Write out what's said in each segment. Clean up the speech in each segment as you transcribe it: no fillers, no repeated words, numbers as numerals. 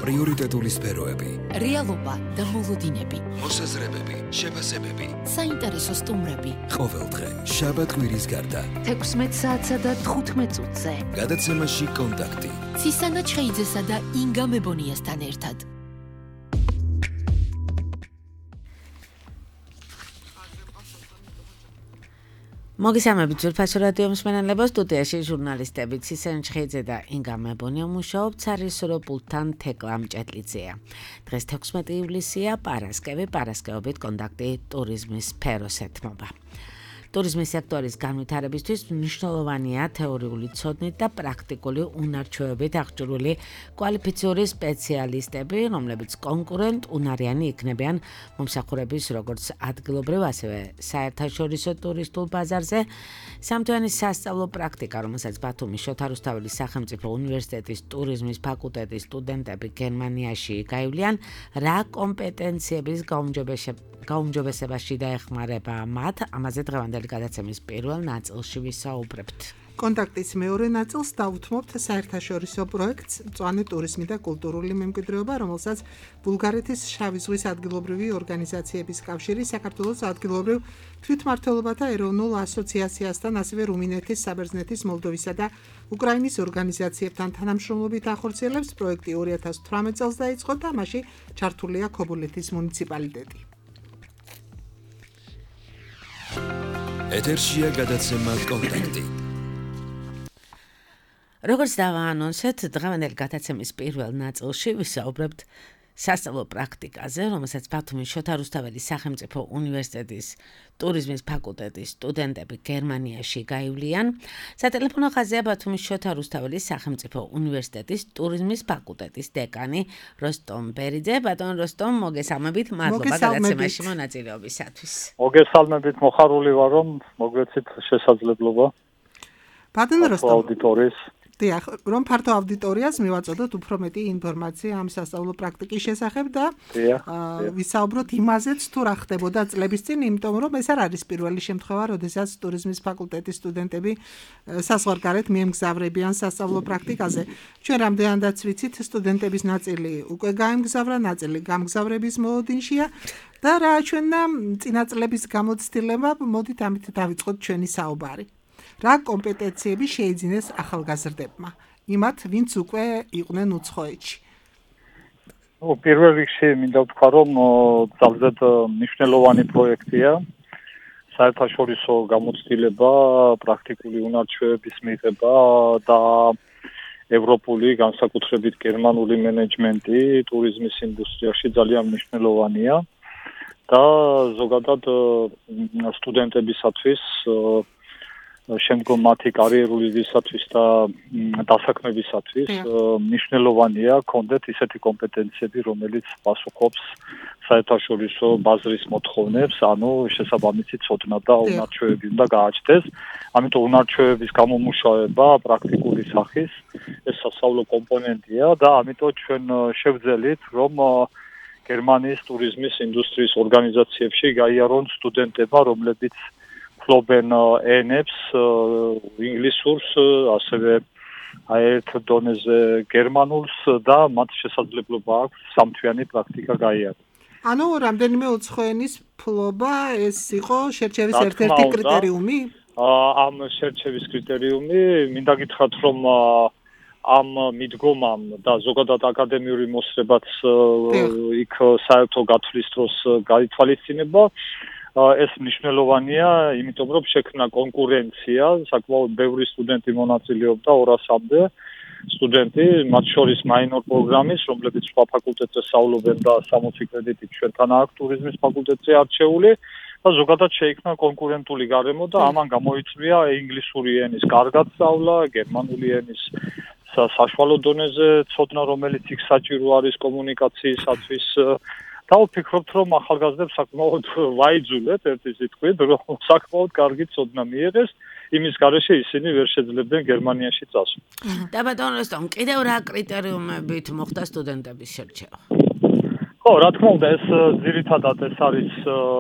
პრიორიტეტული სფეროები, რეალობა და მოლოდინები, მოსაზრებები, შეფასებები, საინტერესო სტუმრები. ყოველდღე, შაბათ-კვირის გარდა, 16 საათსა და 15 წუთზე. გადაცემაში კონტაქტი. ცისანა ჩხეიძესა და ინგა მებონიასთან ერთად. მოგესალმებით ძვირფასო რადიო მსმენელებო, სტუდიაში ჟურნალისტები ცისანა ჩხეიძე და ინგა მებონია მუშაობთ სარესურო პულტთან თეკლა მჭედლიძეა. დღეს 16 ივლისია, პარასკევობით კონტაქტი ტურიზმის სფეროს ეთმობა. ტურიზმის სექტორის განვითარებისთვის მნიშვნელოვანია თეორიული ცოდნით და პრაქტიკული უნარჩვევებით აღჭურვილი კვალიფიციური სპეციალისტები, რომლებიც კონკურენტ უნარიანი იქნებიან მომსახურების როგორც ადგილობრივ, ასევე საერთაშორისო ტურისტულ ბაზარზე. სამთვიანი სასწავლო პრაქტიკა, რომელსაც ბათუმის შოთა რუსთაველის სახელმწიფო უნივერსიტეტის ტურიზმის ფაკულტეტის სტუდენტები გერმანიაში გაივლიან, რა კომპეტენციების გაუმჯობესებაში დაეხმარება მათ, ამაზე დღევანდელი გადაცემის პირველ ნაწილში ვისაუბრებთ. კონტაქტის მეორე ნაწილს დავუთმობთ საერთაშორისო პროექტს მწვანე ტურიზმი და კულტურული მემკვიდრეობა, რომელსაც ბულგარეთის შავი ზღვის ადგილობრივი ორგანიზაციების კავშირი, საქართველოს ადგილობრივ თვითმმართველობათა ეროვნულ ასოციაციასთან, ასევე რუმინეთის, საბერძნეთის, მოლდოვისა და უკრაინის ორგანიზაციებთან თანამშრომლობით ახორციელებს. პროექტი 2018 წელს დაიწყო და მასში ჩართულია ქობულეთის მუნიციპალიტეტი. ეთერშია გადაცემა კონტაქტი. როგორც დავაანონსეთ, დღევანდელი გადაცემის პირველ ნაწილში ვისაუბრებთ სასწავლო პრაქტიკაზე, რომელსაც ბათუმის შოთა რუსთაველის სახელმწიფო უნივერსიტეტის ტურიზმის ფაკულტეტის სტუდენტები გერმანიაში გაივლიან. სატელეფონო ხაზია ბათუმის შოთა რუსთაველის სახელმწიფო უნივერსიტეტის ტურიზმის ფაკულტეტის დეკანი როსტომ ბერიძე. ბატონ როსტომ, მოგესალმებით, მადლობა გადაცემაში მონაწილეობისათვის. მოგესალმებით, მოხარული ვარ, რომ მოგვეცით შესაძლებლობა. ბატონ როსტომ, აუდიტორიის დიახ, რომ ფართო აუდიტორიას მივაწოდოთ უფრო მეტი ინფორმაცია ამ სასწავლო პრაქტიკის შესახებ და ვისაუბროთ იმაზეც, თუ რა ხდებოდა წლების წინ, იმიტომ რომ ეს არ არის პირველი შემთხვევა, როდესაც ტურიზმის ფაკულტეტის სტუდენტები საზღვარგარეთ მიემგზავრებიან სასწავლო პრაქტიკაზე. ჩვენ რამდენადაც ვიცით, სტუდენტების ნაწილი უკვე გაემგზავრა, ნაწილი გამგზავრების მოლოდინშია და რა ჩვენნა წინა წლების გამოცდილება, მოდით ამით დავიწყოთ ჩვენი საუბარი. რა კომპეტენციები შეიძინეს ახალგაზრდებმა, იმათ, ვინც უკვე იყვნენ უცხოეთში? პირველ რიგში მინდა ვთქვა, რომ ძალზედ მნიშვნელოვანი პროექტია საერთაშორისო გამოცდილება, პრაქტიკული უნარჩვევების მიღება და ევროპული, განსაკუთრებით გერმანული მენეჯმენტი ტურიზმის ინდუსტრიაში ძალიან მნიშვნელოვანია და ზოგადად სტუდენტებისათვის შემდგომ მათი კარიერულისათვის და დასაქმებისათვის მნიშვნელოვანია კონდეთ ისეთი კომპეტენციები, რომელიც პასუხობს საერთაშორისო ბაზრის მოთხოვნებს, ანუ შესაბამისი ცოდნა და უნარჩვევები უნდა გააჩნდეს. ამიტომ უნარჩვევების გამომუშავება პრაქტიკული სახის ეს სასწავლო კომპონენტია და ამიტომ ჩვენ შევძელით, რომ გერმანიის ტურიზმის ინდუსტრიის ორგანიზაციებში გაიარონ სტუდენტებმა, რომლებიც ფლობენ ენებს, ინგლისურს, ასევე ერთ დონეზე გერმანულს და მათ შესაძლებლობა აქვს სამთვიანი პრაქტიკა გაიარონ. ანუ რამდენიმე უცხოენის ფლობა ეს იყო შერჩევის ერთ-ერთი კრიტერიუმი? ამ შერჩევის კრიტერიუმი, მინდა გითხრათ, რომ ამ მიდგომამ და ზოგადად აკადემიური მოსწრებაც იქ საერთო გათვლის დროს გაითვალისწინება. ეს მნიშვნელოვანია, იმიტომ რომ შექმნა კონკურენცია, საკმაოდ ბევრი სტუდენტი მონაწილეობდა 200-მდე სტუდენტი, მათ შორის მაინორ პროგრამის, რომლებიც სხვა ფაკულტეტზე სწავლობენ და 60 კრედიტით ჩვენთან აქვს ტურიზმის ფაკულტეტზე არჩეული და ზოგადად შეიქმნა კონკურენტული გარემო და ამან გამოიწვია ინგლისური ენის კარგად სწავლა, გერმანული ენის საშუალო დონეზე ცოდნა, რომელიც იქ საჭირო არის კომუნიკაციისათვის. და ვფიქრობთ, რომ ახალგაზრდებს საკმაოდ ვაიძულეთ ერთი სიტყვით, რომ საკმაოდ კარგი ცოდნა მიიღეს, იმის გარეშე ისინი ვერ შეძლებდნენ გერმანიაში წასვლა. და ბატონ როსტომ, კიდევ რა კრიტერიუმებით მოხდა სტუდენტების შერჩევა? ხო, რა თქმა უნდა, ეს ძირითადად ეს არის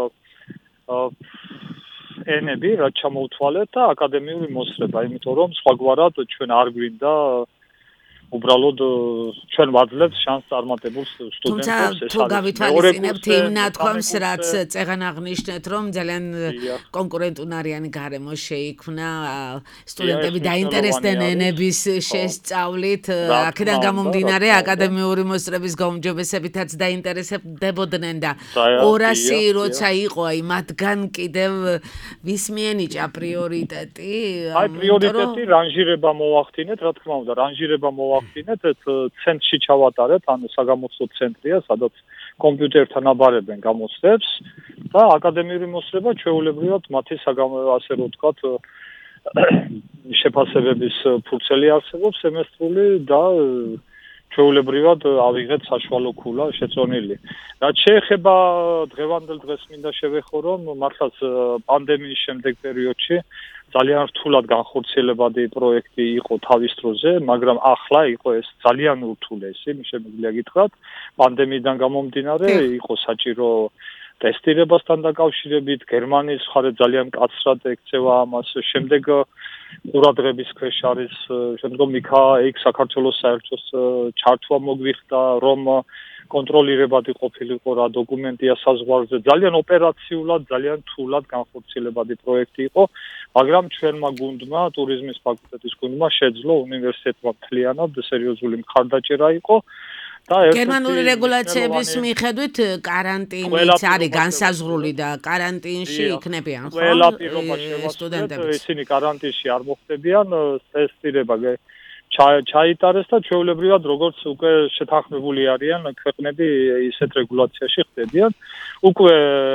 ენები, რაც ჩამოუთვალეთ და აკადემიური მოსწრება, იმიტომ რომ სხვაგვარად ჩვენ არ გვინდა უბრალოდ ჩვენ ვაძლევთ შანსს წარმატებულ სტუდენტებს ეს არის. თუ გავითვალისწინებთ იმ ნათქვამს, რაც წეღან აღნიშნეთ, რომ ძალიან კონკურენტუნარიანი გარემო შეიქმნა, სტუდენტები დაინტერესდნენ ენების შესწავლით, აქედან გამომდინარე აკადემიური მოსწრების გაუმჯობესებითაც დაინტერესდებოდნენ და 200 როცა იყო, აი მათგან კიდევ ვის მიენიჭა პრიორიტეტი? აი პრიორიტეტი რანჟირება მოვახდინეთ, რა თქმა უნდა, რანჟირება მოვახდინეთ, ცენტრში ჩავატარეთ, ანუ საგამოცდო ცენტრია, სადაც კომპიუტერთან აბარებენ გამოცდებს და აკადემიური მოსწრება ჩვეულებრივად მათი ასე რომ ვთქვათ შეფასებების ფურცელი არსებობს სემესტრული და ჩვეულებრივად ავიღეთ საშუალო ქულა შეწონილი. რაც შეეხება დღევანდელ დღეს მინდა შევეხო, რომ მართლაც პანდემიის შემდეგ პერიოდში ძალიან რთულად განხორციელებადი პროექტი იყო თავის დროზე, მაგრამ ახლა იყო ეს ძალიან ურთულესი, შემიძლია გითხრათ, პანდემიიდან გამომდინარე იყო საჭირო ტესტირებასთან დაკავშირებით, გერმანიის მხარე ძალიან მკაცრად ექცევა ამას, შემდეგ ყურადღების ქვეშ არის, შემდგომ იქ საქართველოს საერთოს ჩართვა მოგვიხდა, რომ კონტროლირებადი ყოფილიყო რა დოკუმენტია საზღვარზე, ძალიან ოპერაციულად, ძალიან თულად განხორციელებადი პროექტი იყო, მაგრამ ჩვენმა გუნდმა, ტურიზმის ფაკულტეტის გუნდმა შეძლო უნივერსიტეტმა მთლიანად სერიოზული მხარდაჭერა იყო და გერმანული რეგულაციების მიხედვით კარანტინიც არის განსაზღვრული და კარანტინში იქნებიან, ხო? ყველა პირობა შევასრულეთ, ისინი კარანტინში არ მოხდებიან, ტესტირება ჩაიტარეს და ჩვეულებრივად როგორც უკვე შეთანხმებული არიან ქვეყნები ისეთ რეგულაციაში ხდებიან. უკვე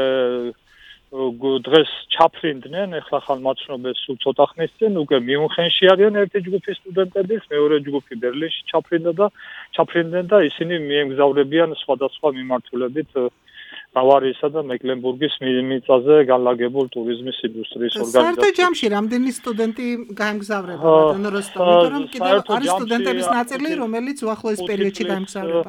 დღეს ჩაფრინდნენ, ეხლა ხან მაცნობეს სულ ცოტა ხნის წინ, უკვე მიუნხენში არიან ერთი ჯგუფი სტუდენტების, მეორე ჯგუფი ბერლინში ჩაფრინდნენ და ისინი მიემგზავრებიან სხვადასხვა მიმართულებით ბავარიისა და მეკლენბურგის მიწაზე განლაგებულ ტურიზმის ინდუსტრიის ორგანიზაციებს. საერთო ჯამში რამდენი სტუდენტი გაემგზავრება, ბატონო როსტომ, იმიტომ რომ კიდევ არის სტუდენტების ნაწილი, რომელიც უახლოეს პერიოდში გაემგზავრება.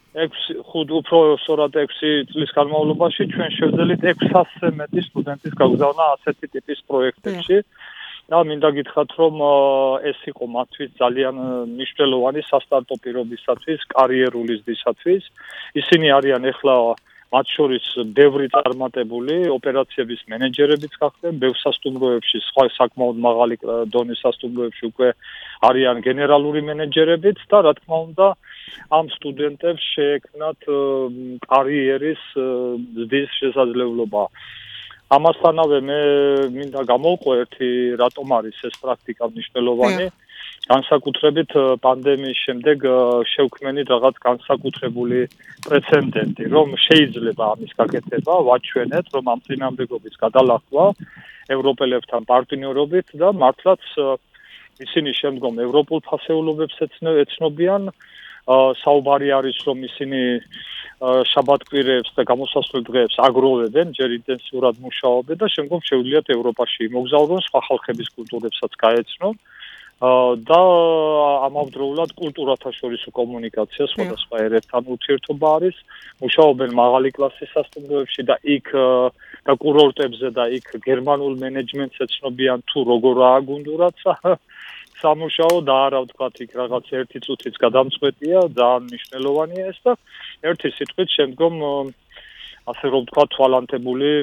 5 უფრო სწორად 6 წლის განმავლობაში ჩვენ შევძელით 600-ზე მეტი სტუდენტის გაგზავნა ასეთი ტიპის პროექტებში. და მინდა გითხრათ, რომ ეს იყო მათთვის ძალიან მნიშვნელოვანი სასტარტო პირობისათვის, კარიერული ზრდისათვის. ისინი არიან ეხლა მათ შორის ბევრი წარმატებული ოპერაციების მენეჯერებიც გახდნენ, ბევრ სასტუმროებში, სხვა საკმაოდ მაღალი დონის სასტუმროებში უკვე არიან გენერალური მენეჯერებიც და რა თქმა უნდა ამ სტუდენტებს შეექმნათ კარიერის ზრდის შესაძლებლობა. ამასთანავე მე მინდა გამოვყო ერთი რატომ არის ეს პრაქტიკა მნიშვნელოვანი. განსაკუთრებით პანდემიის შემდეგ შევქმნით რაღაც განსაკუთრებული პრეცედენტი, რომ შეიძლება ამის გაკეთება, ვაჩვენეთ, რომ ამ წინამდებობის გადალახვა ევროპელებთან პარტნიორობით და მართლაც ისინი შემდგომ ევროპულ ფასეულობებს ეცნობიან, საუბარი არის, რომ ისინი შაბათ-კვირეებს და გამოსასვლელ დღეებს აგროვებენ, ჯერ ინტენსიურად მუშაობენ და შემდგომ შეუძლიათ ევროპაში იმოგზავრონ, სხვა ხალხების კულტურებსაც გაეცნონ. და ამავდროულად კულტურათა შორის კომუნიკაცია სხვადასხვა ერებთან ურთიერთობა არის, მუშაობენ მაღალი კლასის სასტუმროებში და იქ და კურორტებზე და იქ გერმანულ მენეჯმენტს ეცნობიან თუ როგორაა გუნდურად სამუშაო და არა ვთქვათ იქ რაღაც ერთი წუთიც გადამწყვეტია, ძალიან მნიშვნელოვანია ეს და ერთი სიტყვით შემდგომ ასე რომ ვთქვათ თვალანთებული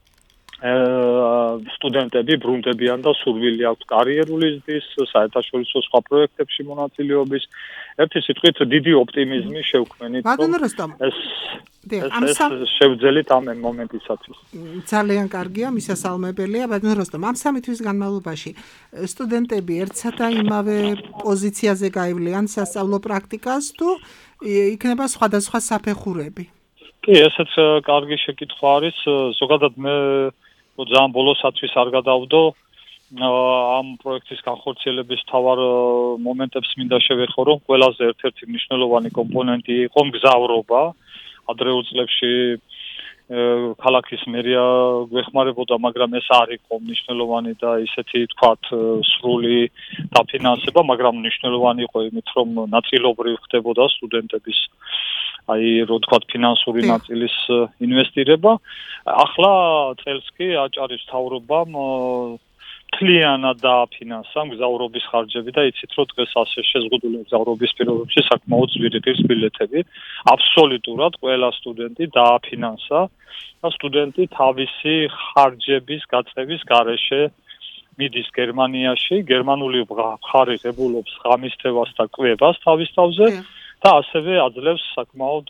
სტუდენტები ბრუნდებიან და სურვილი აქვს კარიერული ზრდის, საერთაშორისო სხვა პროექტებში მონაწილეობის. ერთი სიტყვით დიდი ოპტიმიზმი შევქმნით. ბატონო როსტომ, ეს შევძელით ამ მომენტისათვის. ძალიან კარგია, მისასალმებელია, ბატონო როსტომ, ამ 3 თვის განმავლობაში სტუდენტები ერთსა და იმავე პოზიციაზე გაივლიან სასწავლო პრაქტიკას თუ იქნება სხვადასხვა საფეხურები? კი, ესეც კარგი შეკითხვა არის. ზოგადად მე ძალიან ბოლოსათვის არ გადავდო ამ პროექტის განხორციელების თავარ მომენტებს მინდა შევეხო, რომ ყველაზე ერთ-ერთი მნიშვნელოვანი კომპონენტი იყო მგზავრობა. ადრეულ წლებში ქალაქის მერია გვეხმარებოდა, მაგრამ ეს არ იყო მნიშვნელოვანი და ისეთი თქვათ სრული დაფინანსება, მაგრამ მნიშვნელოვანი იყო იმით, რომ ნაწილობრივ ხდებოდა სტუდენტების აი რო თქვათ ფინანსური ნაწილის ინვესტირება. ახლა წელს კი აჭარის მთავრობამ მთლიანად დააფინანსა მგზავრობის ხარჯები და იცით რომ დღეს ასე შეზღუდული მგზავრობის პირობებში საკმაოდ ძვირითის ბილეთები აბსოლუტურად ყველა სტუდენტი დააფინანსა და სტუდენტი თავისი ხარჯების გაწევის გარეშე მიდის გერმანიაში, გერმანული მხარი ღებულობს ღამისთევას და კვებას თავის თავზე და ასევე აძლევს საკმაოდ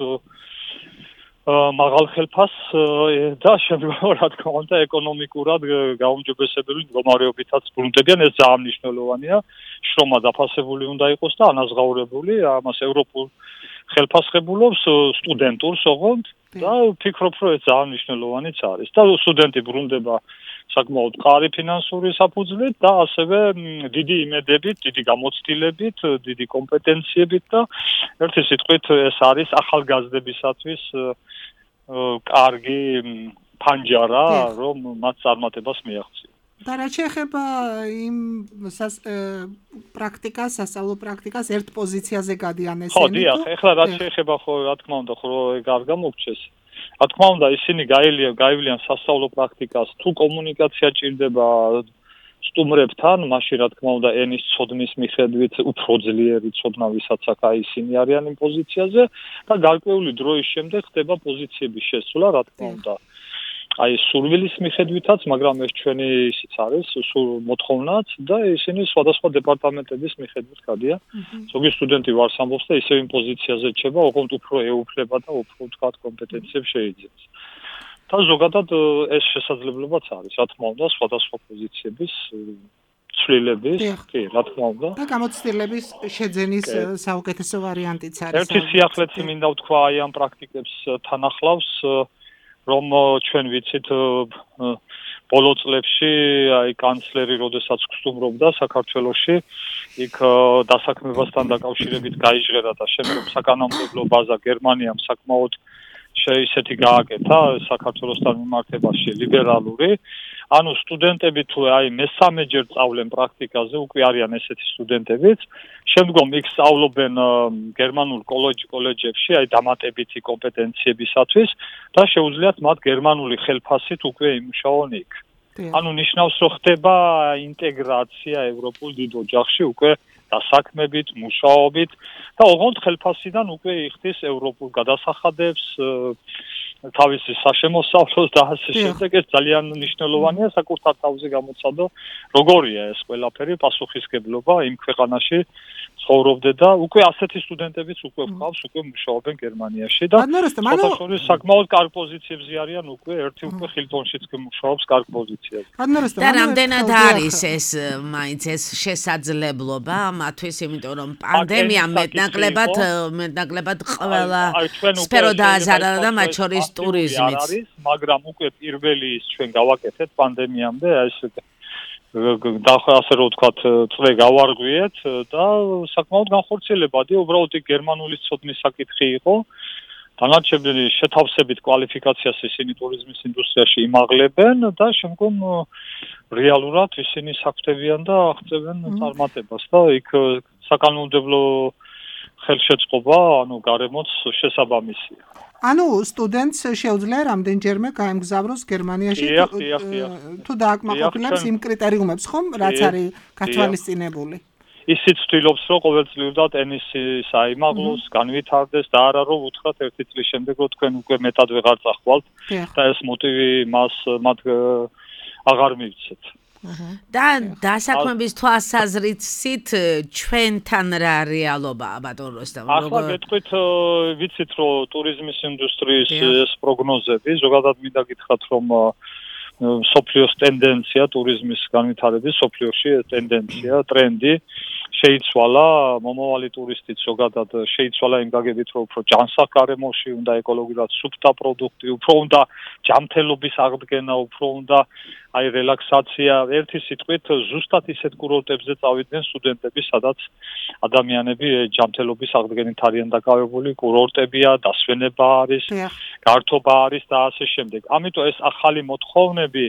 მაღალ ხელფას და შემდგომ რა თქმა უნდა ეკონომიკურად გაუმჯობესებული მდგომარეობითაც ბრუნდებიან, ეს ძალიან მნიშვნელოვანია, შრომა დაფასებული უნდა იყოს და ანაზღაურებული, ამას ევროპულ ხელფას ღებულობს სტუდენტურს ოღონდ და ვფიქრობ, რომ ეს ძალიან მნიშვნელოვანიც არის და სტუდენტი ბრუნდება საკმაოდ მყარი ფინანსური საფუძვლით და ასევე დიდი იმედებით, დიდი გამოცდილებით, დიდი კომპეტენციებით და ერთი სიტყვით ეს არის ახალგაზრდებისათვის კარგი ფანჯარა, რომ მათ წარმატებას მიაღწიონ. და რაც შეეხება იმ პრაქტიკას, სასწავლო პრაქტიკას ერთ პოზიციაზე გადიან ესენი. ხო, დიახ, ეხლა რაც შეეხება ხო რა თქმა უნდა, ხო ეგ არ გამოგჩეს. რა თქმა უნდა, ისინი გაივლიან სასწავლო პრაქტიკას, თუ კომუნიკაცია ჭირდება სტუმრებთან, მაშინ რა თქმა უნდა, ენის ცოდნის მიხედვით უფრო ძლიერი ცოდნა ვისაც აქვს, აი ისინი არიან იმ პოზიციაზე და გარკვეული დროის შემდეგ ხდება პოზიციების შესრულა, რა თქმა უნდა. აი სურვილის მიხედვითაც, მაგრამ ეს ჩვენი ისიც არის, მოთხოვნაც და ისინი სხვადასხვა დეპარტამენტების მიხედვით გადიან. ზოგი სტუდენტი ვარს ამბობს და ისევ იმ პოზიციაზე რჩება, ოღონდ უფრო ეუფლება და უფრო თქვათ კომპეტენციებს შეიძინებს. და ზოგადად ეს შესაძლებლობაც არის, რა თქმა უნდა, სხვადასხვა პოზიციების ცვლილების, კი, რა თქმა უნდა. და გამოცდილების შეძენის საუკეთესო ვარიანტიც არის. ერთი სიახლეც მინდა ვთქვა აი ამ პრაქტიკებს თან ახლავს რომ ჩვენ ვიცით ბოლო წლებში აი კანცლერი როდესაც გსტუმრობდა საქართველოში იქ დასაქმებასთან დაკავშირებით გაიჟღერა და შემდგომ საკანონმდებლო ბაზა გერმანიამ საკმაოდ ისეთი გააკეთა საქართველოსთან მიმართებაში ლიბერალური ანუ სტუდენტები თუ აი მესამეჯერ სწავლენ პრაქტიკაზე უკვე არიან ესეთი სტუდენტებიც შემდგომ იქ სწავლობენ გერმანულ კოლეჯებში აი დამატებითი კომპეტენციებისათვის და შეუძლიათ მათ გერმანული ხელფასით უკვე იმუშაონ იქ ანუ ნიშნავს რომ ხდება ინტეგრაცია ევროპულ დიდ ოჯახში უკვე დასაქმებით, მუშაობით და ოღონდ ხელფასიდან უკვე იხდის ევროპულ გადასახადებს თავისი საშემოსავლოს და ასე შემდეგ ეს ძალიან მნიშვნელოვანია საკუთარ თავზე გამოცადო როგორია ეს ყველაფერი პასუხისგებლობა იმ ქვეყანაში ცხოვრობდე და უკვე ასეთი სტუდენტებიც უკვე ვყავს უკვე მუშაობენ გერმანიაში და შორის საკმაოდ კარგ პოზიციებზე არიან უკვე ერთი უკვე ხილტონშიც მუშაობს კარგ პოზიციაზე და რამდენად არის ეს მაინც ეს შესაძლებლობა მათთვის იმიტომ რომ პანდემია მეტნაკლებად ყველა სფერო დააზარდა და მათ შორის ტურიზმიც არის მაგრამ უკვე პირველი ის ჩვენ გავაკეთეთ პანდემიამდე ეს და ასე რომ ვთქვათ წლე გავარღვიეთ და საკმაოდ განხორციელებადი უბრალოდ გერმანული ცოდნის საკითხი იყო დანარჩენი შეთავსებით კვალიფიკაციას ისინი ტურიზმის ინდუსტრიაში იმაღლებენ და შემდგომ რეალურად ისინი საქმდებიან და აღწევენ წარმატებას და იქ საკანონმდებლო ხელშეწყობა ანუ გარემოც შესაბამისია ანუ სტუდენტს შეუძლია რამდენჯერმე გაემგზავროს გერმანიაში თუ დააკმაყოფილებს იმ კრიტერიუმებს ხომ რაც არის გათვალისწინებული ისიც ვთვლობს რომ ყოველწლიურად ენის აიმაღლოს განვითარდეს და არა რომ უთხრათ ერთი წლის შემდეგ რომ თქვენ უკვე მეტად ვეღარ წახვალთ და ეს მოტივი მათ აღარ მივცეთ და დასაქმების თვალსაზრისით ჩვენთან რა რეალობაა ბატონ როსტომ ახლა გეტყვით ვიცით რომ ტურიზმის ინდუსტრიის ეს პროგნოზები ზოგადად მინდა გითხრათ რომ სოფლიოს ტენდენცია ტურიზმის განვითარების სოფლიოში ტენდენცია ტრენდი შეიცვალა მომავალი ტურისტიც ზოგადად შეიცვალა იმ გაგებით რომ უფრო ჯანსაღ გარემოში უნდა ეკოლოგიურად სუფთა პროდუქტი უფრო უნდა ჯანმრთელობის აღდგენა უფრო უნდა აი რელაქსაცია ერთი სიტყვით ზუსტად ისეთ კურორტებზე წავიდნენ სტუდენტები სადაც ადამიანები ჯანმრთელობის აღდგენით არიან დაკავებული კურორტებია დასვენება არის გართობა არის და ასე შემდეგ ამიტომ ეს ახალი მოთხოვნები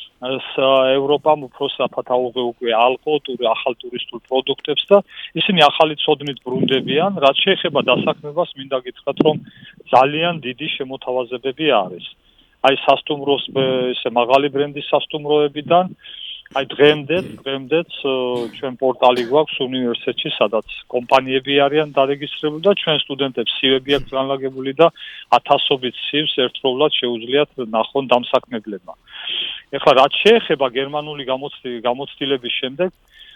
ევროპამ უფრო საფათ აუღე უკვე ალკოჰოლურ ახალ ტურისტულ პროდუქტებს და ისინი ახალი ცოდნით ბრუნდებიან რაც შეეხება დასაქმებას მინდა გითხრათ რომ ძალიან დიდი შემოთავაზებები არის აი სასტუმროს ესე მაღალი ბრენდის სასტუმროებიდან აი დღემდეც ჩვენ პორტალი გვაქვს უნივერსიტეტში, სადაც კომპანიები არიან დარეგისტრირებული და ჩვენ სტუდენტებს CV-ები აქვს განლაგებული და ათასობით CV-ს ერთდროულად შეუძლიათ ნახონ დამსაქმებლებმა. ეხლა რაც შეეხება გერმანული გამოცდილების შემდეგ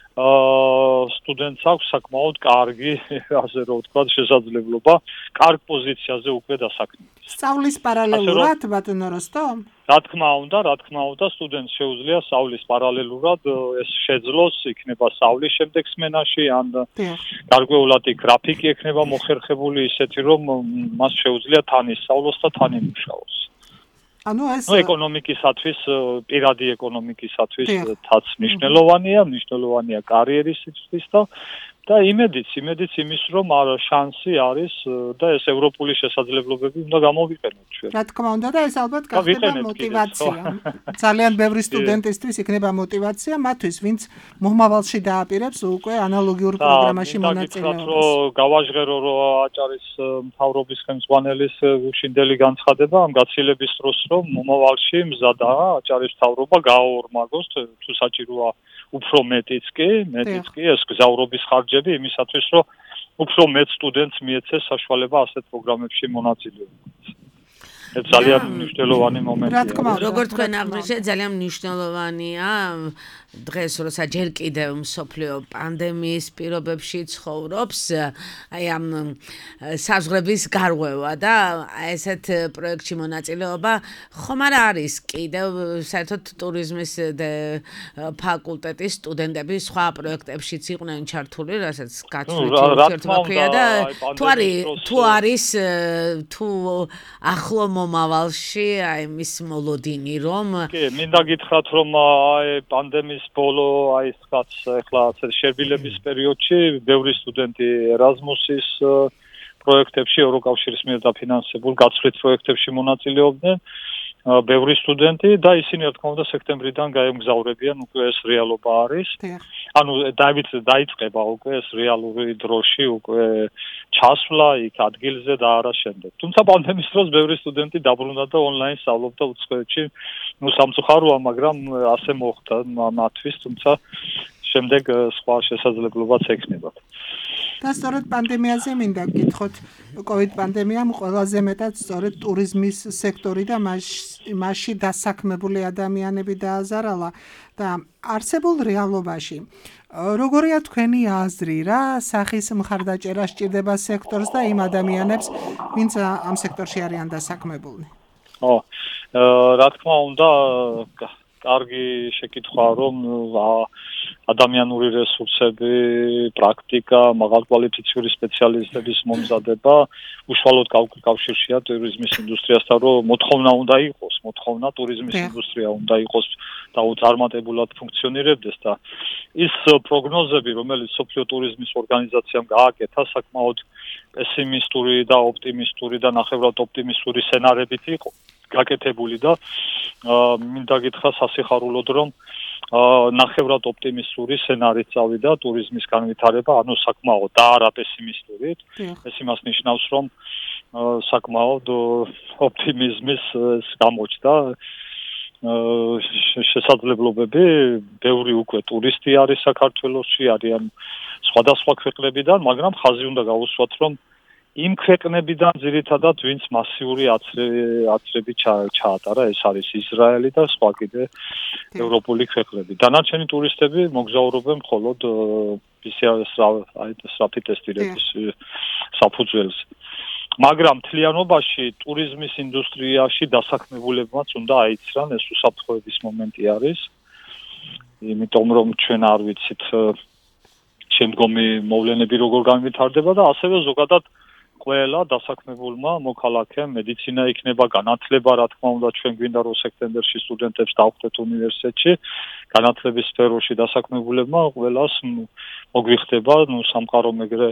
სტუდენტს აქვს საკმაოდ კარგი, ასე რომ ვთქვათ, შესაძლებლობა კარგ პოზიციაზე უკვე დასაქმების. სწავლის პარალელურად ბატონო როსტო? რა თქმა უნდა, სტუდენტს შეუძლია სწავლის პარალელურად ეს შეძლოს, იქნება სწავლის შემდეგ სმენაში, ან გარკვეულად გრაფიკი ექნება მოხერხებული ისეთი, რომ მას შეუძლია თან ისწავლოს და თან იმუშაოს. ანუ ეს ეკონომიკისათვის, პირადი ეკონომიკისათვის თაც მნიშვნელოვანია კარიერისთვის და იმედიც იმის, რომ შანსი არის და ეს ევროპული შესაძლებლობები უნდა გამოვიყენოთ ჩვენ. რა თქმა უნდა და ეს ალბათ გახდება мотиваცია. ძალიან ბევრი სტუდენტისთვის იქნება мотиваცია მათთვის, ვინც მომავალში დააპირებს უკვე ანალოგიურ პროგრამაში მონაწილეობას. გავაჟღერო რომ აჭარის მთავრობის ხელმძღვანელის შინდელი განცხადება ამ გაცილების დროს, რომ მომავალში მზადაა აჭარის მთავრობა გააორმაგოს თუ საჭიროა უფრო მეტიც კი ეს გზავრობის ხარჯები იმისათვის, რომ უფრო მეტ სტუდენტს მიეცეს საშუალება ასეთ პროგრამებში მონაწილეობას. ეს ძალიან მნიშვნელოვანი მომენტია. როგორც თქვენ აღნიშნეთ, ძალიან მნიშვნელოვანია დღეს, როცა ჯერ კიდევ მსოფლიო პანდემიის პირობებში ცხოვრობს, აი ამ საზღვრების გარღვევა და ესეთ პროექტში მონაწილეობა ხომ არ არის კიდევ საერთოდ ტურიზმის ფაკულტეტის სტუდენტები სხვა პროექტებშიც იყვნენ ჩართული, რასაც გაცვლით ურთიერთობა ქვია და თუ არის თუ ახლო მომავალში აი მის მოლოდინი რომ კი მინდა გითხრათ რომ აი პანდემიის ბოლო აი ახლა შერბილების პერიოდში ბევრი სტუდენტი ერაზმუსის პროექტებში ევროკავშირის მიერ დაფინანსებულ გაცვლით პროექტებში მონაწილეობდნენ ბევრი სტუდენტი და ისინი რა თქმა უნდა სექტემბრიდან გაემგზავრებიან უკვე ეს რეალობა არის. ანუ დაიწყება უკვე ეს რეალური დროში უკვე ჩასვლა იქ ადგილზე და არა შემდეგ. თუმცა პანდემიის დროს ბევრი სტუდენტი დაბრუნდა და ონლაინ სწავლობდა უცხოეთში. სამწუხაროა, მაგრამ ასე მოხდა მათთვის, თუმცა შემდეგ სხვა შესაძლებლობაც ექნებათ. და სწორედ პანდემიაზე მინდა გითხოთ, COVID პანდემიამ ყველაზე მეტად სწორედ ტურიზმის სექტორი და მასში დასაქმებული ადამიანები დააზარალა და არსებულ რეალობაში როგორია თქვენი აზრი, რა სახის მხარდაჭერა სჭირდება სექტორს და იმ ადამიანებს, ვინც ამ სექტორში არიან დასაქმებულნი? რა თქმა უნდა, კარგი შეკითხვაა, რომ ადამიანური რესურსები, პრაქტიკა, მაღალკვალიფიციური სპეციალისტების მომზადება უშუალოდ კავშირშია ტურიზმის ინდუსტრიასთან, რომ მოთხოვნა უნდა იყოს, ტურიზმის ინდუსტრია უნდა იყოს და წარმატებულად ფუნქციონირებდეს და ის პროგნოზები, რომელიც სოფლიო ტურიზმის ორგანიზაციამ გააკეთა, საკმაოდ პესიმისტური და ოპტიმისტური და ნახევრად ოპტიმისტური სცენარებით იყო გაკეთებული და მინდა გითხრა სასიხარულოდ, რომ ნახევრად ოპტიმისტური სცენარით წავიდა ტურიზმის განვითარება, ანუ საკმაოდ და არა პესიმისტური. ეს იმას ნიშნავს, რომ საკმაოდ ოპტიმიზმის გამოჩნდა შესაძლებლობები, ბევრი უკვე ტურისტი არის საქართველოში, არიან სხვადასხვა ქვეყნებიდან, მაგრამ ხაზი უნდა გაუსვათ, რომ იმ ქვეყნებიდან ძირითადად ვინც მასიური აცრები ჩაატარა, ეს არის ისრაელი და სხვა კიდე ევროპული ქვეყნები. დანარჩენი ტურისტები მოგზაურობენ მხოლოდ სწრაფი ტესტირების საფუძველზე. მაგრამ მთლიანობაში ტურიზმის ინდუსტრიაში დასაქმებულებმაც უნდა აიცრან, ეს უსაფრთხოების მომენტი არის. იმიტომ რომ ჩვენ არ ვიცით შემდგომი მოვლენები როგორ განვითარდება და ასევე ზოგადად ყველა დასაქმებულმა მოქალაქემ მედიცინა იქნება განათლება, რა თქმა უნდა, ჩვენ გვინდა რომ სექტემბერში სტუდენტებს დავხვდეთ უნივერსიტეტში, განათლების სფეროში დასაქმებულებმა ყველას მოგვიხდება, სამყარო მეგრე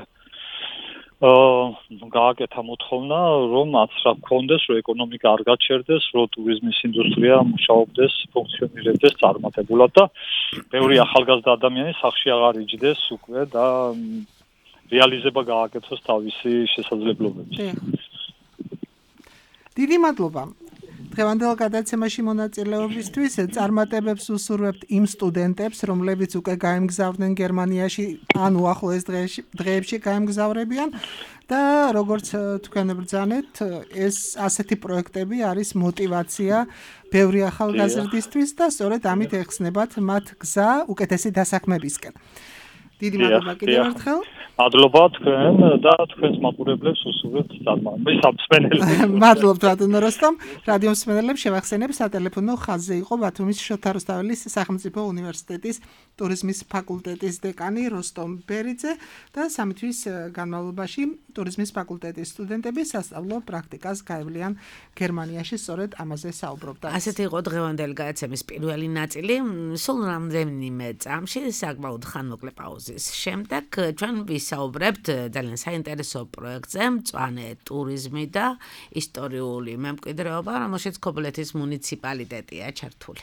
გააკეთა მოთხოვნა, რომ აცრა გქონდეს, რომ ეკონომიკა არ გაჩერდეს, რომ ტურიზმის ინდუსტრია მუშაობდეს, ფუნქციონირებდეს წარმატებულად და ბევრი ახალგაზრდა ადამიანი სახში აღარ იჯდეს უკვე და რეალიზება გააკეთოს თავისი შესაძლებლობებით. დიდი მადლობა. დღევანდელ გადაცემაში მონაწილეობისთვის წარმატებებს უსურვებთ იმ სტუდენტებს, რომლებიც უკვე გაემგზავრნენ გერმანიაში, ან უახლოეს დღეებში გაემგზავრებიან და როგორც თქვენ ბრძანეთ, ეს ასეთი პროექტები არის მოტივაცია ბევრი ახალგაზრდისთვის და სწორედ ამით ეხსნებათ მათ გზა უკეთესი დასაქმებისკენ. დიდი მადლობა კიდევ ერთხელ. მადლობა თქვენ და თქვენს მაყურებლებს უსურვებთ მსმენელებს. მადლობთ ბატონო როსტომ. რადიო მსმენელებს შევახსენებ სატელეფონო ხაზზე იყო ბათუმის შოთა რუსთაველის სახელმწიფო უნივერსიტეტის ტურიზმის ფაკულტეტის დეკანი როსტომ ბერიძე და 3 თვის განმავლობაში ტურიზმის ფაკულტეტის სტუდენტები სასწავლო პრაქტიკას გაევლიან გერმანიაში, სწორედ ამაზე საუბრობდა. ასეთი იყო დღევანდელი გადაცემის პირველი ნაწილი. სულ რამდენიმე წამში საკმაოდ ხანმოკლე პაუზის შემდეგ ჩვენ ვისაუბრებთ ძალიან საინტერესო პროექტზე, მწვანე ტურიზმი და ისტორიული მემკვიდრეობა, რომელშიც ქობულეთის მუნიციპალიტეტია ჩართული.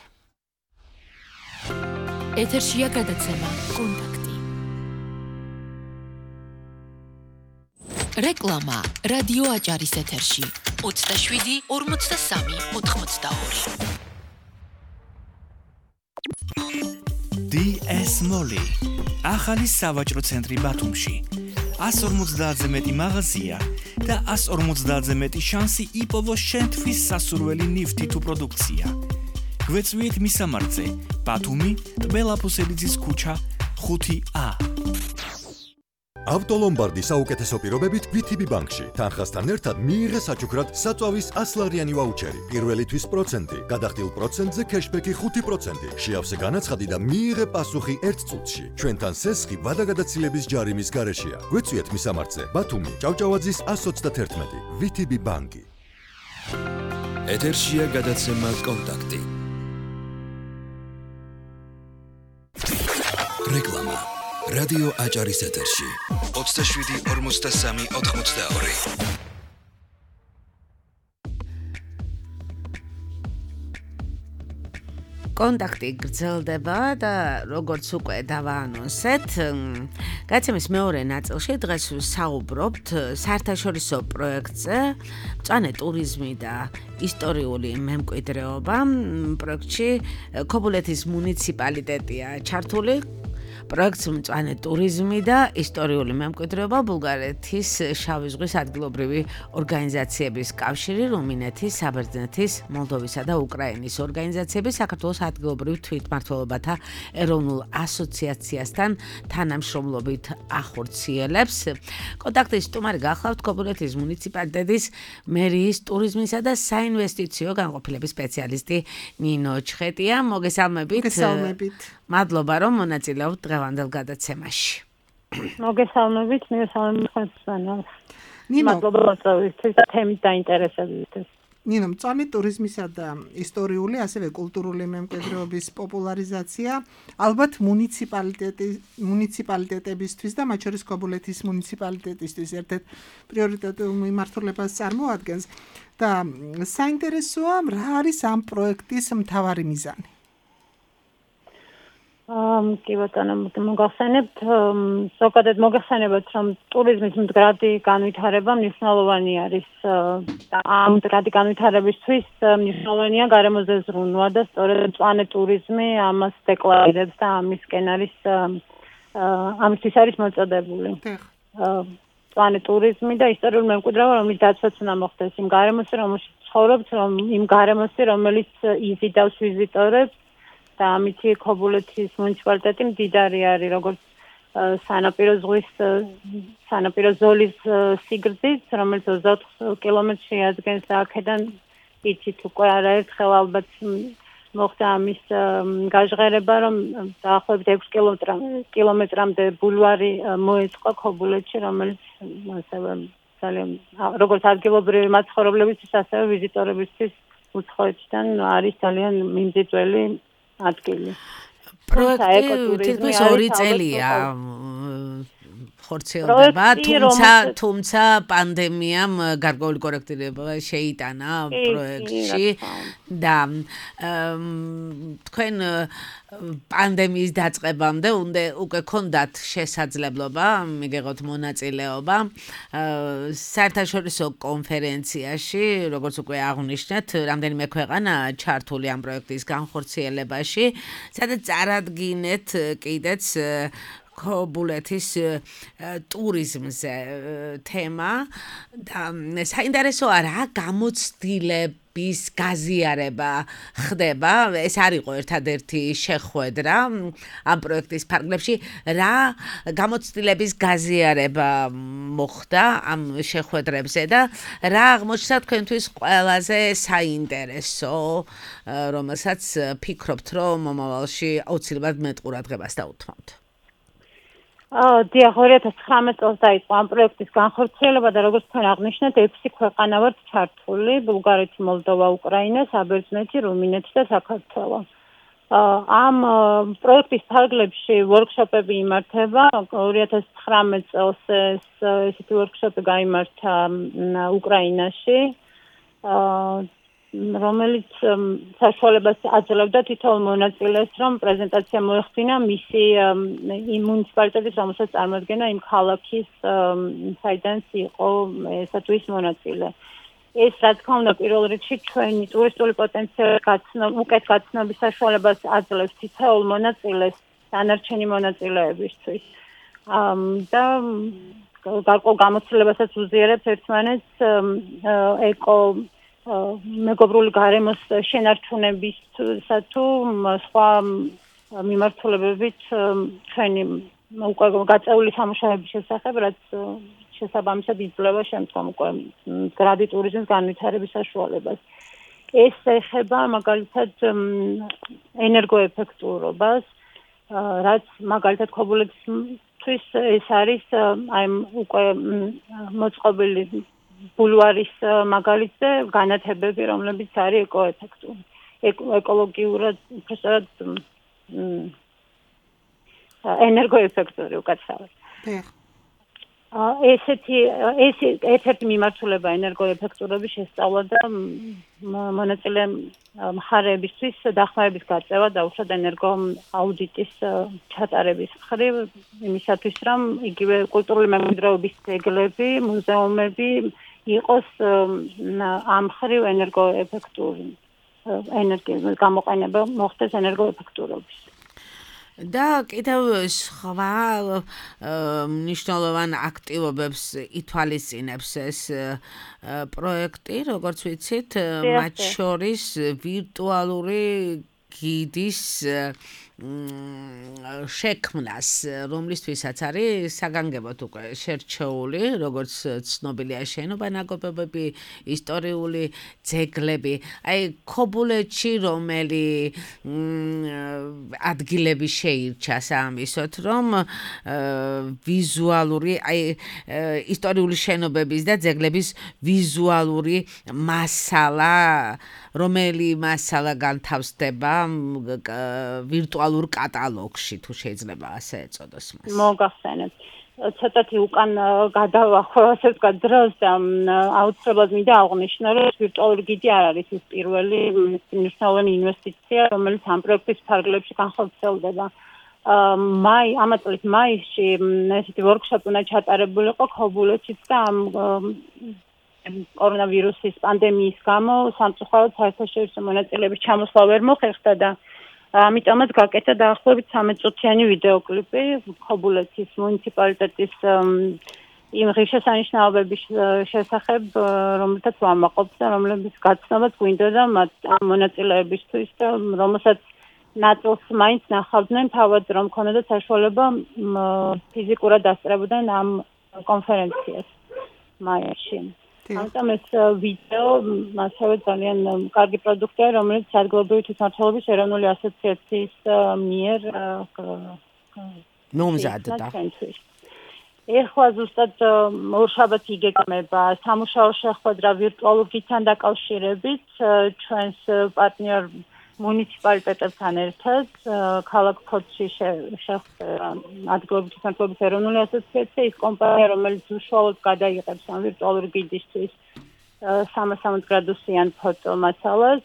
ეთერშია გადაცემა კონტაქტი. რეკლამა რადიო აჭარის ეთერში 27 43 82. DS Molly ახალი სავაჭრო ცენტრი ბათუმში 150-ზე მეტი მაღაზია და 150-ზე მეტი შანსი იპოვოს შენთვის სასურველი ნივთი თუ პროდუქცია. გვეწვიეთ მისამართზე ბათუმი, ტბელაფუსელიძის ქუჩა 5A. ავტოლომბარდი საუკეთესო პირობებით VTB ბანკში. თანხასთან ერთად მიიღე საჩუქრად საწვავის 100 ლარიანი ვაუჩერი. პირველი თვის პროცენტი, გადახდილ პროცენტზე кэშბექი 5%. შეავსე განაცხადი და მიიღე პასუხი 1 წუთში. ჩვენთან სესხი ვადაგადაცილების ჯარიმის გარეშეა. გვეწვიეთ მისამართზე ბათუმი, ჭავჭავაძის 131. VTB ბანკი. ეთერშია გადაცემა კონტაქტი. რეკლამა რადიო აჭარის ეთერში 27 43 82. კონტაქტი გრძელდება და როგორც უკვე დავაანონსეთ, გადაცემის მეორე ნაწილში დღეს საუბრობთ საერთაშორისო პროექტზე, მწვანე ტურიზმი და ისტორიული მემკვიდრეობა. პროექტში ქობულეთის მუნიციპალიტეტია ჩართული. პროექტს მწვანე ტურიზმი და ისტორიული მემკვიდრეობა ბულგარეთის შავი ზღვის ადგილობრივი ორგანიზაციების კავშირი, რუმინეთის, საბერძნეთის, მოლდოვისა და უკრაინის ორგანიზაციები საქართველოს ადგილობრივ თვითმმართველობათა ეროვნულ ასოციაციასთან თანამშრომლობით ახორციელებს. კონტაქტის სტუმარი გახლავთ ქობულეთის მუნიციპალიტეტის მერიის ტურიზმისა და საინვესტიციო განყოფილების სპეციალისტი ნინო ჩხეტია. მოგესალმებით. მადლობა რომ მონაწილეობთ დღევანდელ გადაცემაში. მოგესალმებით, მოგესალმებით ხმასანას. მადლობა მოწვევისთვის და თემით დაინტერესებისთვის. ნინო, მწვანე ტურიზმისა და ისტორიული, ასევე კულტურული მემკვიდრეობის პოპულარიზაცია ალბათ მუნიციპალიტეტებისთვის და მათ შორის ქობულეთის მუნიციპალიტეტისთვის ერთ-ერთ პრიორიტეტულ მიმართულებას წარმოადგენს და საინტერესოა, რა არის ამ პროექტის მთავარი მიზანი? კი ბატონო, მოგახსენებთ, ზოგადად მოგახსენებთ, რომ ტურიზმის მდგრადი განვითარება მნიშვნელოვანი არის და ამ მდგრადი განვითარებისთვის მნიშვნელოვანია გარემოზე ზრუნვა და სწორედ მწვანე ტურიზმი ამას დეკლარირებს და ამისკენ არის ამისთვის არის მოწოდებული. მწვანე ტურიზმი და ისტორიული მემკვიდრეობა, რომლის დაცვაც უნდა მოხდეს იმ გარემოში, რომელშიც ცხოვრობთ, იმ გარემოში, რომელიც იზიდავს ვიზიტორებს. და ამითი ქობულეთის მუნიციპალიტეტი მდიდარი არის როგორც სანაპირო ზოლის სიგრძით, რომელიც 24 კილომეტრში ადგენს და აქედან იცით უკვე არაერთხელ ალბათ მოხდა ამის გაჟღერება, რომ დაახლოებით 6 კილომეტრამდე ბულვარი მოეწყო ქობულეთში, რომელიც ასევე ძალიან როგორც ადგილობრივი მაცხოვრებლებისთვის, ასევე ვიზიტორებისთვის უცხოეთიდან არის ძალიან მიმზიდველი ადგილი. პროექტი თითქმის 2 წელია ხორციელდება, თუმცა პანდემიამ გარკვეული კორექტირება შეიტანა პროექტში და თქვენ პანდემიის დაწყებამდე უკვე ქონდათ შესაძლებლობა მიგეღოთ მონაწილეობა საერთაშორისო კონფერენციაში, როგორც უკვე აღვნიშნეთ, რამდენიმე ქვეყანა ჩართული ამ პროექტის განხორციელებაში, სადაც წარადგინეთ კიდეც ქობულეთის ტურიზმზე თემა და საინტერესოა რა გამოცდილების გაზიარება ხდება, ეს არ იყო ერთადერთი შეხვედრა ამ პროექტის ფარგლებში, რა გამოცდილების გაზიარება მოხდა ამ შეხვედრებზე და რა აღმოჩნდა თქვენთვის ყველაზე საინტერესო, რომელსაც ფიქრობთ, რომ მომავალში აუცილებლად მეტ ყურადღებას დაუთმობთ. დიახ, 2019 წელს დაიწყო ამ პროექტის განხორციელება და როგორც თქვენ აღნიშნეთ, 6 ქვეყანა ვართ ჩართული: ბულგარეთი, მოლდოვა, უკრაინა, საბერძნეთი, რუმინეთი და საქართველო. ამ პროექტის ფარგლებში ვორქშოპები იმართება. 2019 წელს ესეთი ვორქშოპი გაიმართა უკრაინაში. რომელიც საშუალებას აძლევდა თითოეულ მონაწილეს, რომ პრეზენტაცია მოეხდინა მისი იმ მუნიციპალიტეტის, რომელსაც წარმოადგენდა იმ ქალაქის, საიდან იყო ესათვის მონაწილე. ეს რა თქმა უნდა პირველ რიგში ჩვენი ტურისტული პოტენციალი უკეთ გაცნობის საშუალებას აძლევს თითოეულ მონაწილეს დანარჩენი მონაწილეებისთვის. და გარკვეულ გამოცდილებასაც უზიარებს ერთმანეთს ეკო მეგობრული გარემოს შენარჩუნებისა თუ სხვა მიმართულებებით ჩვენი უკვე გაწეული სამუშაოების შესახებ, რაც შესაბამისად იძლევა შემდგომ უკვე მდგრადი ტურიზმის განვითარების საშუალებას. ეს ეხება მაგალითად ენერგოეფექტურობას, რაც მაგალითად ქობულეთისთვის ეს არის აი უკვე მოწყობილი ბულვარის მაგალითზე განათებები, რომლებიც არის ეკოეფექტური, ეკოლოგიურად, უბრალოდ ენერგოეფექტური უკაცრავად. ეს ერთ-ერთი მიმართულება ენერგოეფექტურობის შესწავლა და მონაწილე მხარეებისთვის დახმარების გაწევა და უშუალოდ ენერგო აუდიტის ჩატარების მხრივ იმისათვის, რომ იგივე კულტურული მემკვიდრეობის ძეგლები, მუზეუმები იყოს ამ მხრივ ენერგოეფექტური ენერგიის გამოყენება მოხდეს ენერგოეფექტურობის. და კიდევ სხვა მნიშვნელოვან აქტივობებს ითვალისწინებს ეს პროექტი, როგორც ვიცით, მათ შორის ვირტუალური გიდის შექმნას, რომლისთვისაც არის საგანგებოდ უკვე შერჩეული, როგორც ცნობილია შენობა ნაგებობები, ისტორიული ძეგლები. აი ქობულეთში რომელი ადგილები შეირჩა სამისოთ, რომ ვიზუალური, აი ისტორიული შენობების და ძეგლების ვიზუალური მასალა, რომელი მასალა განთავსდება ვირტუალურ კატალოგში, თუ შეიძლება ასე ეწოდოს მას. მოგახსენეთ. ცოტათი უკან გადავახო, ასე ვთქვათ, დროს და აუცილებლად მინდა აღვნიშნო, რომ ვირტუალური გიდი არ არის ის პირველი მნიშვნელოვანი ინვესტიცია, რომელიც ამ პროექტის ფარგლებში განხორციელდება. ამ წლის მაისში ესეთი ვორქშოპი უნდა ჩატარებულიყო ქობულეთშიც და ამ კორონავირუსის პანდემიის გამო სამწუხაროდ საერთაშორისო მონაწილეების ჩამოსვლა ვერ მოხერხდა და ამიტომაც გაკეთა დაახლოებით 13 წუთიანი ვიდეოკლიპი ქობულეთის მუნიციპალიტეტის იმ ღირსშესანიშნაობების შესახებ, რომელთაც ვამაყობთ და რომლებიც გაცნობაც გვინდოდა მათ მონაწილეებისთვის და რომელსაც ნაწილს მაინც ნახავდნენ თავად, რომ ქონოდა საშუალება ფიზიკურად დასწრებოდნენ ამ კონფერენციას მაისში. ამიტომ ეს ვიდეო ასევე ძალიან კარგი პროდუქტია, რომელიც ადგილობრივი თვითმმართველობის ეროვნული ასოციაციის მიერ მომზადდა. ეხლა ზუსტად ორშაბათი იგეგმება სამუშაო შეხვედრა ვირტუალურ გიდთან დაკავშირებით ჩვენს პარტნიორ მუნიციპალიტეტებთან ერთად ქალაქ ფოთში შეხვდა ადგილობრივი სამართლობის ეროვნული ასოციაცია, ის კომპანია, რომელიც უშუალოდ გადაიღებს ამ ვირტუალური გიდისთვის 360 გრადუსიან ფოტომასალას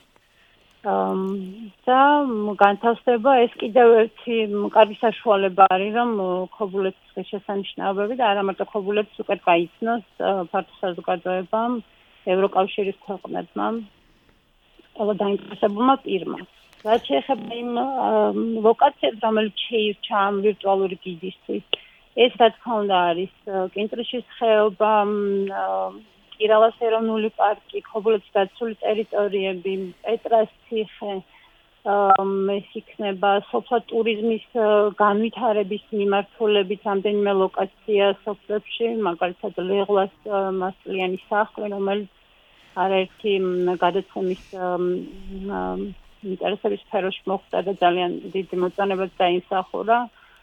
და განთავსდება ეს კიდევ ერთი კარგი საშუალება არის, რომ ქობულეთის შესანიშნაობები და არა მარტო ქობულეთის უკეთ გაიცნოს ფართო საზოგადოებამ, ევროკავშირის ქვეყნებმა, ყველა დაინტერესებულმა პირმა. რაც შეეხება იმ ლოკაციებს, რომელიც შეირჩა ამ ვირტუალური გიდისთვის, ეს რა თქმა უნდა არის კინტრიშის ხეობა, კირალას ეროვნული პარკი, ქობულეთის დაცული ტერიტორიები, პეტრას ციხე, ეს იქნება სოფლა ტურიზმის განვითარების მიმართულებით რამდენიმე ლოკაცია სოფლებში, მაგალითად ლეღლას მასწლიანი სახლი, რომელიც არაერთი გადაცემის ინტერესების სფეროში მოხვდა და ძალიან დიდი მოწონებაც დაიმსახურა.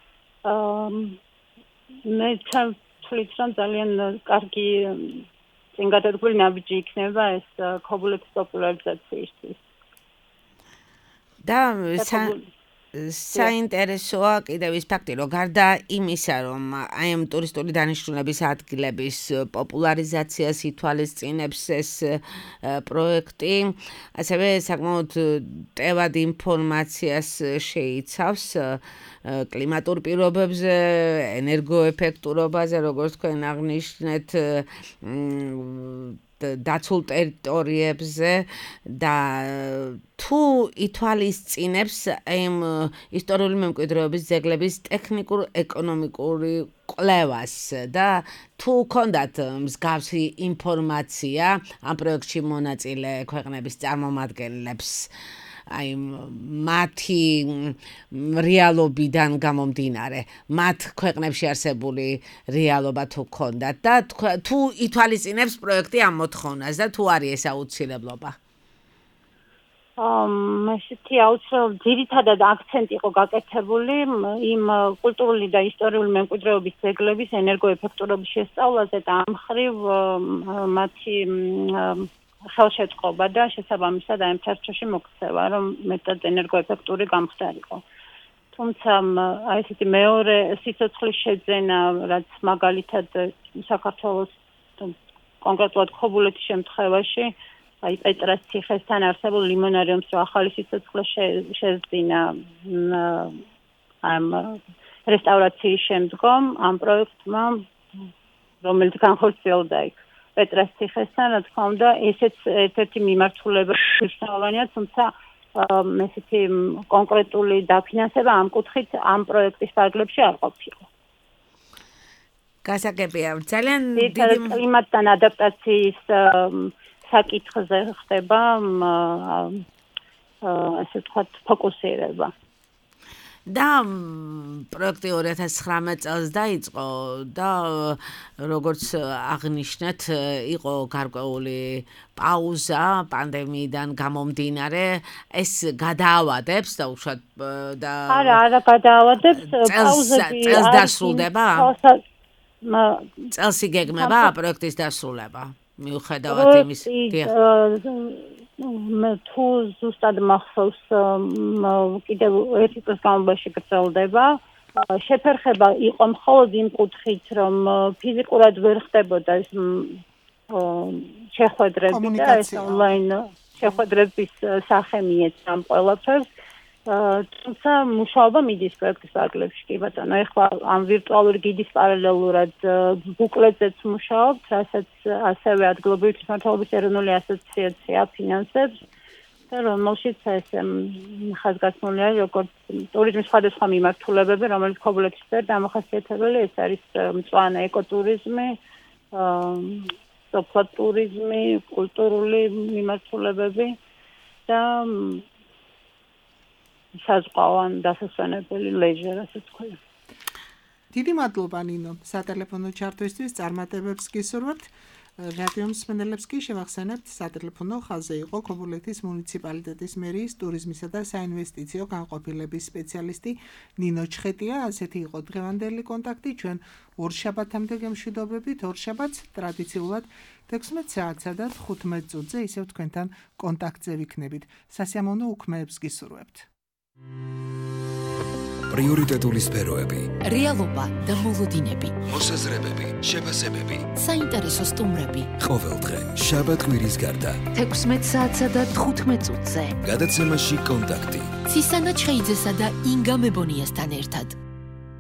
მე ვთვლით, რომ ძალიან კარგი წინგადადგმული ნაბიჯი იქნება ეს ქობულეთის პოპულარიზაციისთვის. და საინტერესოა კიდევ ის ფაქტი, რომ გარდა იმისა, რომ აი ამ ტურისტული დანიშნულების ადგილების პოპულარიზაციას ითვალისწინებს ეს პროექტი, ასევე საკმაოდ ტევად ინფორმაციას შეიცავს კლიმატურ პირობებზე, ენერგოეფექტურობაზე, როგორც თქვენ აღნიშნეთ, დაცულ ტერიტორიებზე და თუ ითვალისწინებს ამ ისტორიული მემკვიდრეობის ძეგლების ტექნიკურ-ეკონომიკური კვლევას და თუ გქონდათ მსგავსი ინფორმაცია ამ პროექტში მონაწილე ქვეყნების წარმომადგენლებს აი მათი რეალობიდან გამომდინარე, მათ ქვეყნებში არსებული რეალობა თუ გქონდათ და თუ ითვალისწინებს პროექტი ამ მოთხოვნას და თუ არის ეს აუცილებლობა? ესეთი აუცილებლად ძირითადად აქცენტი იყო გაკეთებული იმ კულტურული და ისტორიული მემკვიდრეობის ძეგლების ენერგოეფექტურობის შესწავლაზე და ამ მხრივ მათი ხელშეწყობა და შესაბამისად ამ ჩარჩოში მოქცევა, რომ მეტად ენერგოეფექტური გამხდარიყო. თუმცა აი ესეთი მეორე სიცოცხლის შეძენა, რაც მაგალითად საქართველოს კონკრეტულად ქობულეთის შემთხვევაში, აი პეტრას ციხესთან არსებულ ლიმონარიუმს რო ახალი სიცოცხლე შეძინა ამ რესტავრაციის შემდგომ ამ პროექტმა, რომელიც განხორციელდა იქ პეტრას ციხესთან, რა თქმა უნდა, ესეც ერთ-ერთი მიმართულება მნიშვნელოვანია, თუმცა ესეთი კონკრეტული დაფინანსება ამ კუთხით ამ პროექტის ფარგლებში არ ყოფილა. გასაგებია, ძალიან დიდი კლიმატთან ადაპტაციის საკითხზე ხდება ასე ვთქვათ ფოკუსირება. და პროექტი 2019 წელს დაიწყო და როგორც აღნიშნეთ, იყო გარკვეული პაუზა პანდემიიდან გამომდინარე, ეს გადაავადებს და უშუალოდ და არა გადაავადებს, პაუზები წელს დასრულდება? წელს იგეგმება პროექტის დასრულება, მიუხედავად იმის თუ ზუსტად მახსოვს კიდევ ერთი წლის განმავლობაში გრძელდება. შეფერხება იყო მხოლოდ იმ კუთხით, რომ ფიზიკურად ვერ ხდებოდა ეს შეხვედრები და ეს ონლაინ შეხვედრების სახე მიეცა ამ ყველაფერს. თუმცა მუშაობა მიდის პროექტის ფარგლებში, კი ბატონო. ეხლა ამ ვირტუალური გიდის პარალელურად ბუკლეტზეც მუშაობთ, რასაც ასევე ადგილობრივი თვითმმართველობის ეროვნული ასოციაცია ფინანსებს და რომელშიც ეს ხაზგასმულია როგორც ტურიზმის სხვადასხვა მიმართულებები, რომელიც ქობულეთის წერ დამახასიათებელი, ეს არის მწვანე ეკოტურიზმი, სოფლა ტურიზმი, კულტურული მიმართულებები და საზღვაო დასასვენებელი ლეჟერ, ასე ვთქვათ. დიდი მადლობა ნინო, სატელეფონო ჩართვისთვის, წარმატებებს გისურვებთ. რადიო მსმენელებს კი შევახსენებთ, სატელეფონო ხაზზე იყო ქობულეთის მუნიციპალიტეტის მერიის ტურიზმისა და საინვესტიციო განყოფილების სპეციალისტი ნინო ჩხეტია. ასეთი იყო დღევანდელი კონტაქტი. ჩვენ ორშაბათამდე გემშვიდობებით. ორშაბათს ტრადიციულად 16 საათსა და 15 წუთზე ისევ თქვენთან კონტაქტზე ვიქნებით. სასიამოვნო უქმეებს გისურვებთ. პრიორიტეტული სფეროები, რეალობა და მოლოდინები, მოსაზრებები, შეფასებები, საინტერესო სტუმრები. ყოველდღე, შაბათ-კვირის გარდა, 16 საათსა და 15 წუთზე. გადაცემაში კონტაქტი. ცისანა ჩხეიძესა და ინგა მებონიასთან ერთად.